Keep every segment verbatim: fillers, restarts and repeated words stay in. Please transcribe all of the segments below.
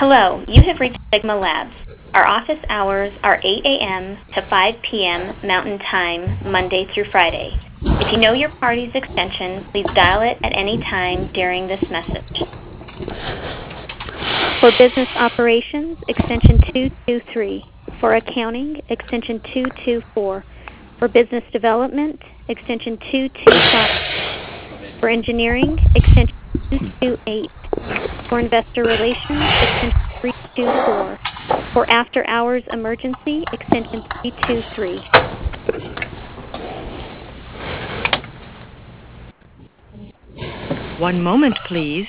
Hello, you have reached Sigma Labs. Our office hours are eight A M to five P M Mountain Time, Monday through Friday. If you know your party's extension, please dial it at any time during this message. For business operations, extension two two three. For accounting, extension two two four. For business development, extension two two five. For engineering, extension two two eight. For investor relations, extension three two four. For after hours emergency, extension three two three. One moment, please.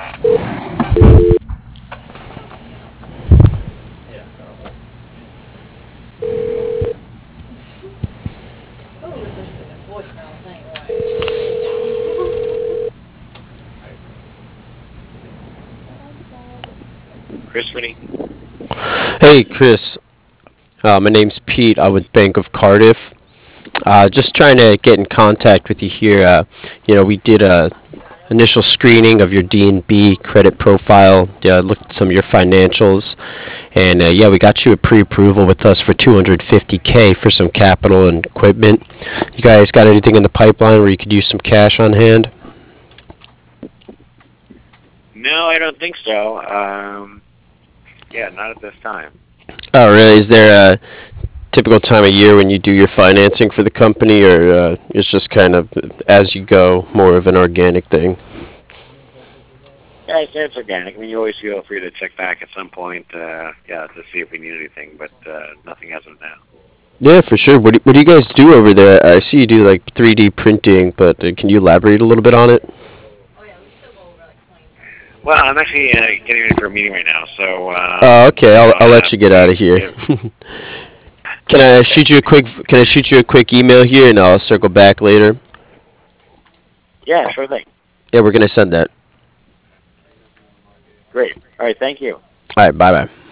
Chris Rennie. Hey, Chris. Uh, my name's Pete. I'm with Bank of Cardiff. Uh, just trying to get in contact with you here. Uh, you know, we did a initial screening of your D and B credit profile. Uh, looked at some of your financials, and uh, yeah, we got you a pre-approval with us for two hundred fifty k for some capital and equipment. You guys got anything in the pipeline where you could use some cash on hand? No, I don't think so. Um, yeah, not at this time. Oh, really? Is there a typical time of year when you do your financing for the company, or uh, it's just kind of as you go, more of an organic thing? Yeah, I'd say it's organic. I mean, you always feel free to check back at some point, uh, yeah, to see if we need anything, but uh, nothing as of now. Yeah, for sure. What do, what do you guys do over there? I see you do like three D printing, but uh, can you elaborate a little bit on it? Well, I'm actually uh, getting ready for a meeting right now, so. Uh, Oh, okay. I'll I'll let you get out of here. give, Can I shoot you a quick Can I shoot you a quick email here, and I'll circle back later? yeah, sure thing. Yeah, we're gonna send that. Great. All right, thank you. All right. Bye bye.